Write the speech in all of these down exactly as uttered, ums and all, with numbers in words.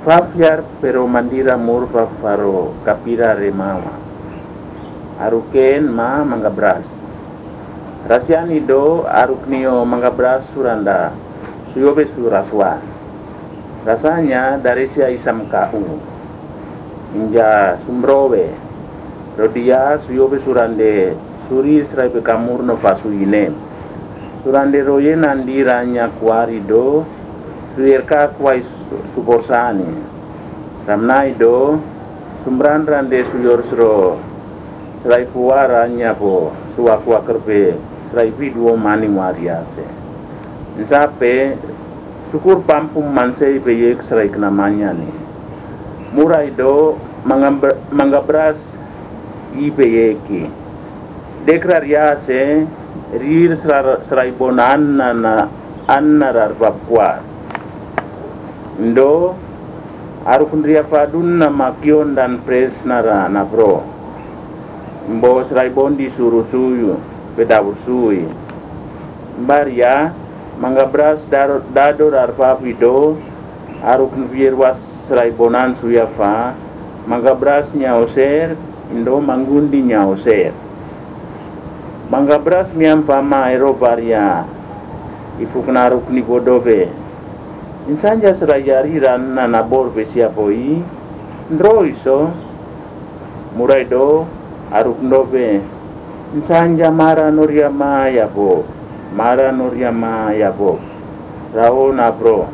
Fafiar pero mandira murfa faro kapira remawa. Aruken ma mangabras. Rasiani do aruknio mangabras suranda. Suyobe suraswan. Rasanya dari sia isam kau. Inja sumbrowe. Rodia suyobe surande suri serai bekamur no fasuyine. Surande roye nandiranya kuari do. Suyerka kuai sukorsani. Ramnai do sumbran rande suyor sro serai fuara nyapo suakua kerpe serai video mani wariase. Nsape syukur pampum mansei peyek serai kenamanya nih. Murai do mangabras i peyeki. Dekrariase rir serai bonan na anna rarbabkuat. Ndo arukundria padun nama kion dan pres nara nabro. Mbo serai bondi suruh suyu pedabur sui. Mbaria mangabras dado dado arpapido arukun virwas serai bonan suyafa mangabras nyaoser indo mangundi nyaoser. Mangabras miam pama erobaria ifuknaruk ni bodobe. Insanja serayariran na nabor besiapoi ndro iso murai do aruk ndobe insanja mara noria maya bo mara noria maya bo rao na bro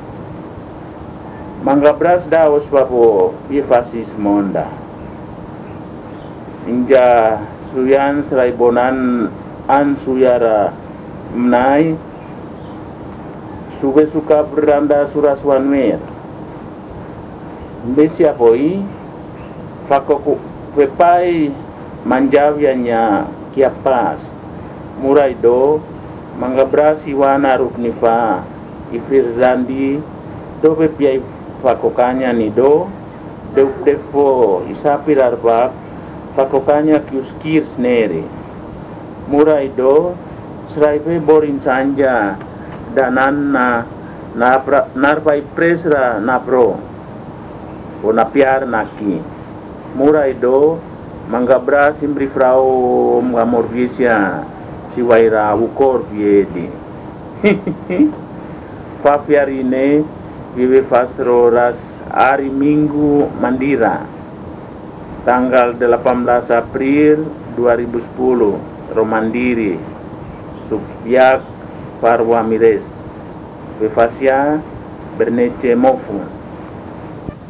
mangabras daos babo bifasis monda inja suyan serai bonan an suyara mnai suge suka beranda suraswan mer. Besia poi fakoku pepai manjawianya kiapas murai do mangabrasi wana ruknifa ifirlandi do bepiai fakokanya ni do de defo isapir arbak fakokanya kiuskir snere murai do sraipe borin sanja danan na napra narpai presra napro o napiar naki murai do manggabra simbri frau ngamor visia siwaira ukor viedi fafiarine vive fasro ras hari minggu mandira tanggal delapan belas April dua ribu sepuluh Romandiri Subyak Parwa Mires Befasia Bernece Mofu